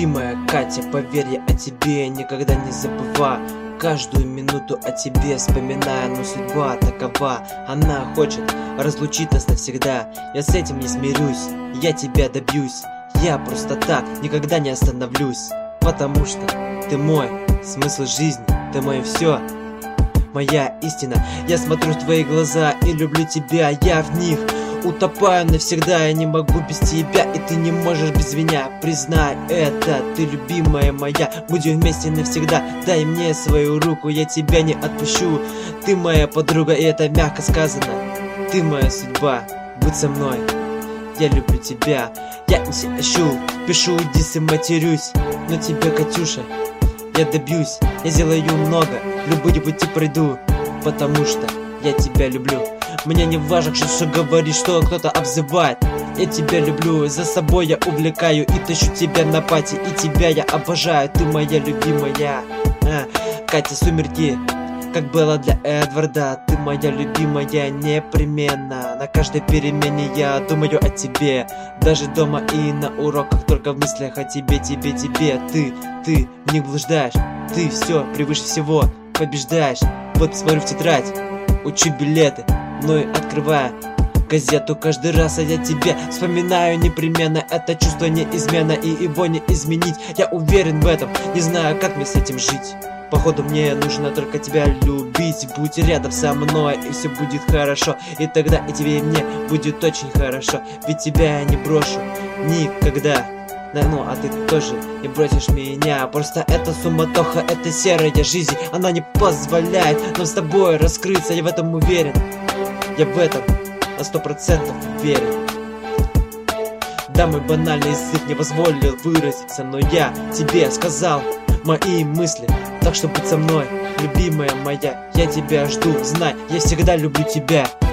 любимая Катя, поверь, я о тебе никогда не забываю. Каждую минуту о тебе вспоминаю, но судьба такова. Она хочет разлучить нас навсегда. Я с этим не смирюсь, я тебя добьюсь. Я просто так никогда не остановлюсь. Потому что ты мой смысл жизни, ты мое все, моя истина. Я смотрю в твои глаза и люблю тебя, я в них утопаю навсегда. Я не могу без тебя, и ты не можешь без меня. Признай это, ты любимая моя. Будем вместе навсегда, дай мне свою руку, я тебя не отпущу. Ты моя подруга, и это мягко сказано. Ты моя судьба, будь со мной. Я люблю тебя, я не ищу, пишу дисы, матерюсь. Но тебе, Катюша, я добьюсь. Я сделаю много, любые пути пройду, потому что я тебя люблю. Мне не важно, что говоришь, что кто-то обзывает. Я тебя люблю, за собой я увлекаю и тащу тебя на пати, и тебя я обожаю. Ты моя любимая, Катя, сумерки, как было для Эдварда. Ты моя любимая непременно. На каждой перемене я думаю о тебе, даже дома и на уроках, только в мыслях о тебе, тебе. Ты в них блуждаешь, ты все превыше всего побеждаешь. Вот смотрю в тетрадь, учу билеты, но и открывая газету каждый раз, а я тебя вспоминаю непременно. Это чувство неизменно, и его не изменить. Я уверен в этом, не знаю, как мне с этим жить. Походу мне нужно только тебя любить. Будь рядом со мной, и все будет хорошо. И тогда и тебе, и мне будет очень хорошо. Ведь тебя я не брошу никогда. Ну, а ты тоже не бросишь меня. Просто эта суматоха, эта серая жизнь, она не позволяет нам с тобой раскрыться. Я в этом уверен, я в этом на 100% уверен. Да, мой банальный язык не позволил выразиться, но я тебе сказал мои мысли. Так что будь со мной, любимая моя, я тебя жду. Знай, я всегда люблю тебя.